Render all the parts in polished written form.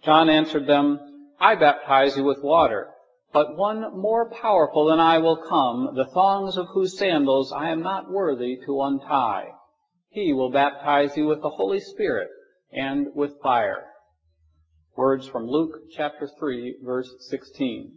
John answered them, I baptize you with water, but one more powerful than I will come, the thongs of whose sandals I am not worthy to untie. He will baptize you with the Holy Spirit and with fire. Words from Luke chapter 3, verse 16.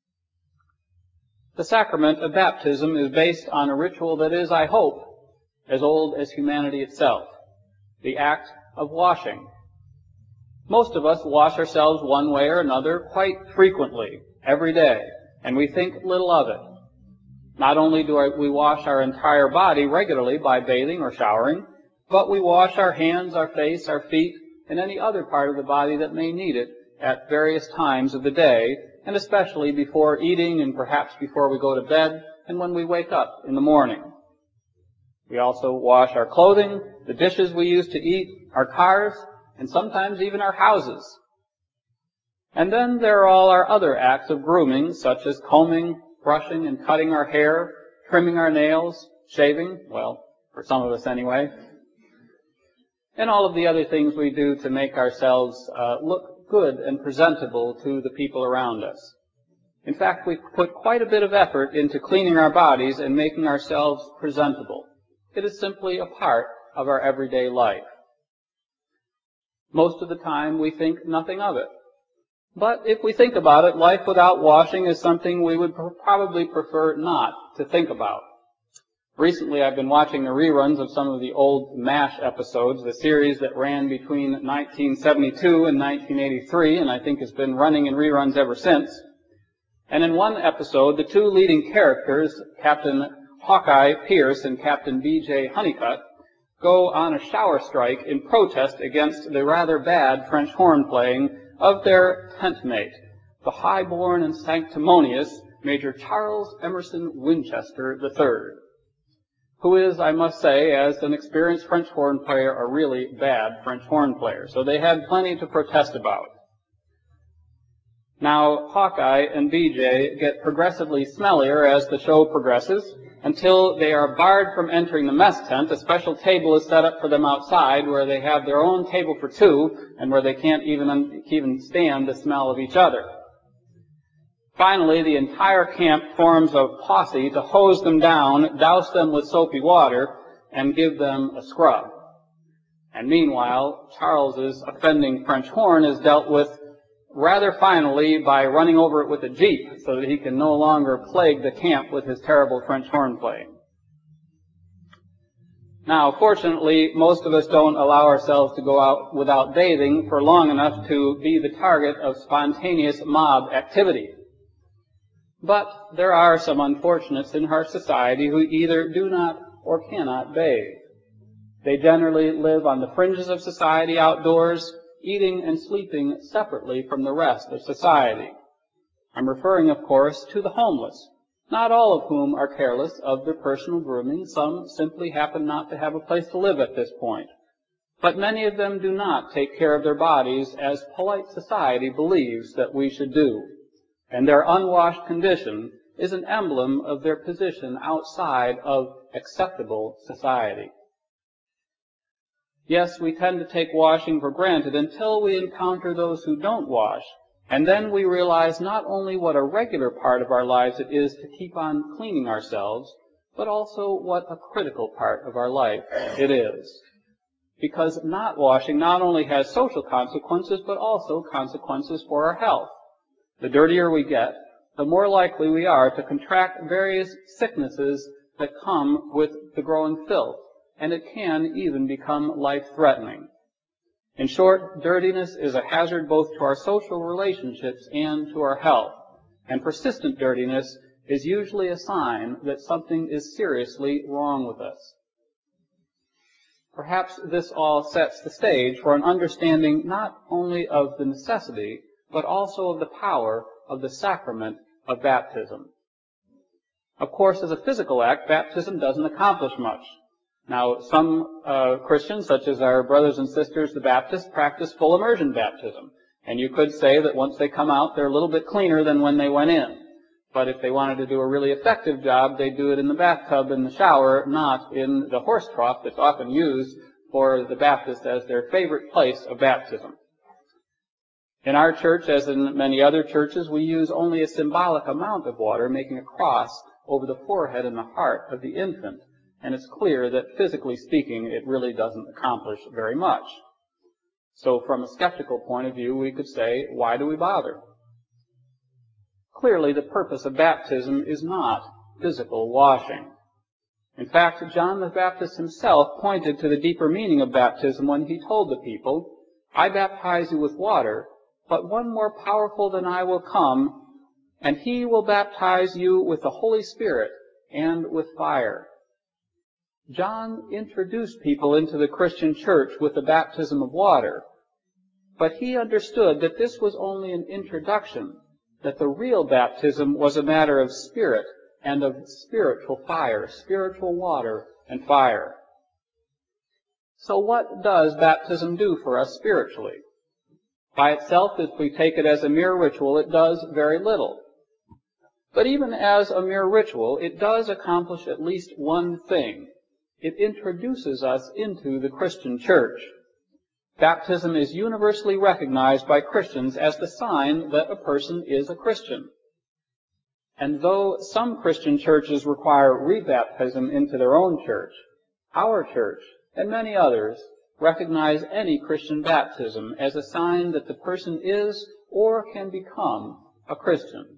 The sacrament of baptism is based on a ritual that is, I hope, as old as humanity itself, the act of washing. Most of us wash ourselves one way or another quite frequently, every day, and we think little of it. Not only do we wash our entire body regularly by bathing or showering, but we wash our hands, our face, our feet, and any other part of the body that may need it at various times of the day, and especially before eating and perhaps before we go to bed and when we wake up in the morning. We also wash our clothing, the dishes we use to eat, our cars, and sometimes even our houses. And then there are all our other acts of grooming, such as combing, brushing, and cutting our hair, trimming our nails, shaving, well, for some of us anyway, and all of the other things we do to make ourselves look good and presentable to the people around us. In fact, we put quite a bit of effort into cleaning our bodies and making ourselves presentable. It is simply a part of our everyday life. Most of the time, we think nothing of it. But if we think about it, life without washing is something we would probably prefer not to think about. Recently, I've been watching the reruns of some of the old MASH episodes, the series that ran between 1972 and 1983, and I think has been running in reruns ever since. And in one episode, the two leading characters, Captain Hawkeye Pierce and Captain B.J. Honeycutt, go on a shower strike in protest against the rather bad French horn playing of their tent mate, the high-born and sanctimonious Major Charles Emerson Winchester III, who is, I must say, as an experienced French horn player, a really bad French horn player. So they had plenty to protest about. Now, Hawkeye and BJ get progressively smellier as the show progresses, until they are barred from entering the mess tent. A special table is set up for them outside where they have their own table for two and where they can't even stand the smell of each other. Finally, the entire camp forms a posse to hose them down, douse them with soapy water, and give them a scrub. And meanwhile, Charles's offending French horn is dealt with rather finally by running over it with a jeep so that he can no longer plague the camp with his terrible French horn playing. Now, fortunately, most of us don't allow ourselves to go out without bathing for long enough to be the target of spontaneous mob activity. But there are some unfortunates in our society who either do not or cannot bathe. They generally live on the fringes of society outdoors, eating and sleeping separately from the rest of society. I'm referring, of course, to the homeless, not all of whom are careless of their personal grooming. Some simply happen not to have a place to live at this point. But many of them do not take care of their bodies as polite society believes that we should do. And their unwashed condition is an emblem of their position outside of acceptable society. Yes, we tend to take washing for granted until we encounter those who don't wash, and then we realize not only what a regular part of our lives it is to keep on cleaning ourselves, but also what a critical part of our life it is. Because not washing not only has social consequences, but also consequences for our health. The dirtier we get, the more likely we are to contract various sicknesses that come with the growing filth, and it can even become life-threatening. In short, dirtiness is a hazard both to our social relationships and to our health, and persistent dirtiness is usually a sign that something is seriously wrong with us. Perhaps this all sets the stage for an understanding not only of the necessity, but also of the power of the sacrament of baptism. Of course, as a physical act, baptism doesn't accomplish much. Now, some Christians, such as our brothers and sisters, the Baptists, practice full immersion baptism. And you could say that once they come out, they're a little bit cleaner than when they went in. But if they wanted to do a really effective job, they'd do it in the bathtub, in the shower, not in the horse trough that's often used for the Baptists as their favorite place of baptism. In our church, as in many other churches, we use only a symbolic amount of water, making a cross over the forehead and the heart of the infant. And it's clear that, physically speaking, it really doesn't accomplish very much. So from a skeptical point of view, we could say, why do we bother? Clearly, the purpose of baptism is not physical washing. In fact, John the Baptist himself pointed to the deeper meaning of baptism when he told the people, I baptize you with water, but one more powerful than I will come, and he will baptize you with the Holy Spirit and with fire. John introduced people into the Christian church with the baptism of water, but he understood that this was only an introduction, that the real baptism was a matter of spirit and of spiritual fire, spiritual water and fire. So what does baptism do for us spiritually? By itself, if we take it as a mere ritual, it does very little. But even as a mere ritual, it does accomplish at least one thing. It introduces us into the Christian church. Baptism is universally recognized by Christians as the sign that a person is a Christian. And though some Christian churches require rebaptism into their own church, our church, and many others, recognize any Christian baptism as a sign that the person is or can become a Christian.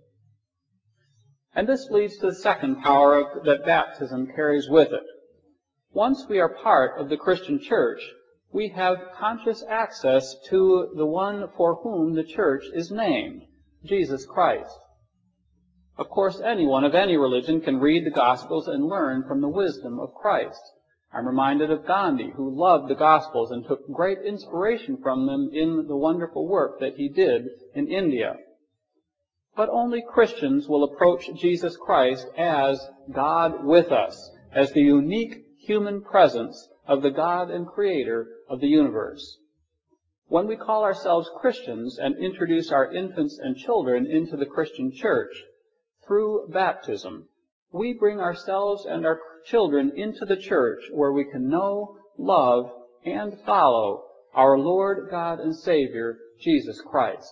And this leads to the second power that baptism carries with it. Once we are part of the Christian church, we have conscious access to the one for whom the church is named, Jesus Christ. Of course, anyone of any religion can read the Gospels and learn from the wisdom of Christ. I'm reminded of Gandhi, who loved the Gospels and took great inspiration from them in the wonderful work that he did in India. But only Christians will approach Jesus Christ as God with us, as the unique human presence of the God and Creator of the universe. When we call ourselves Christians and introduce our infants and children into the Christian church, through baptism, we bring ourselves and our children into the church where we can know, love, and follow our Lord, God, and Savior, Jesus Christ.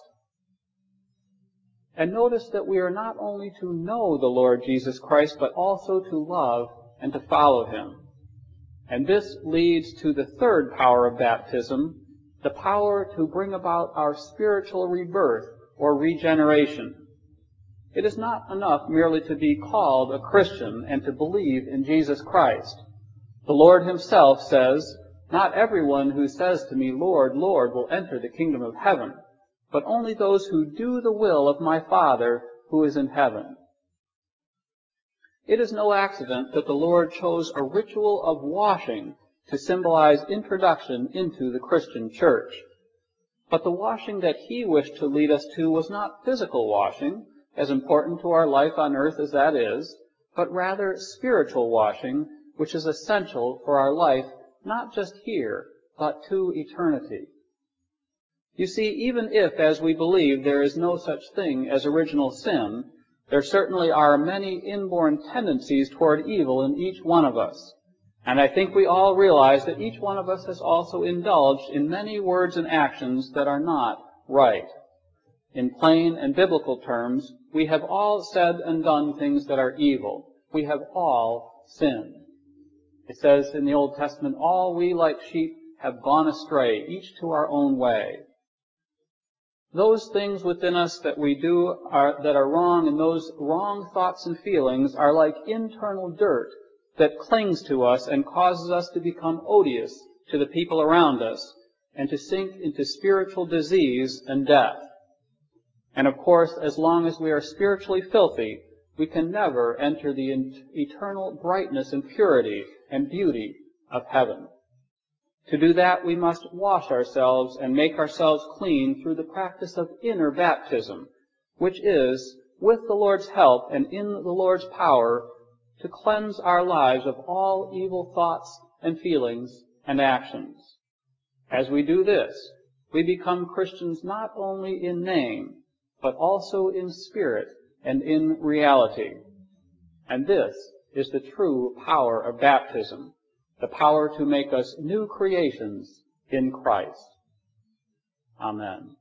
And notice that we are not only to know the Lord Jesus Christ, but also to love and to follow Him. And this leads to the third power of baptism, the power to bring about our spiritual rebirth or regeneration. It is not enough merely to be called a Christian and to believe in Jesus Christ. The Lord Himself says, not everyone who says to me, Lord, Lord, will enter the kingdom of heaven, but only those who do the will of my Father who is in heaven. It is no accident that the Lord chose a ritual of washing to symbolize introduction into the Christian church. But the washing that He wished to lead us to was not physical washing, as important to our life on earth as that is, but rather spiritual washing, which is essential for our life, not just here, but to eternity. You see, even if, as we believe, there is no such thing as original sin, there certainly are many inborn tendencies toward evil in each one of us. And I think we all realize that each one of us has also indulged in many words and actions that are not right. In plain and biblical terms, we have all said and done things that are evil. We have all sinned. It says in the Old Testament, all we like sheep have gone astray, each to our own way. Those things within us that we do that are wrong, and those wrong thoughts and feelings are like internal dirt that clings to us and causes us to become odious to the people around us and to sink into spiritual disease and death. And of course, as long as we are spiritually filthy, we can never enter the eternal brightness and purity and beauty of heaven. To do that, we must wash ourselves and make ourselves clean through the practice of inner baptism, which is, with the Lord's help and in the Lord's power, to cleanse our lives of all evil thoughts and feelings and actions. As we do this, we become Christians not only in name, but also in spirit and in reality. And this is the true power of baptism, the power to make us new creations in Christ. Amen.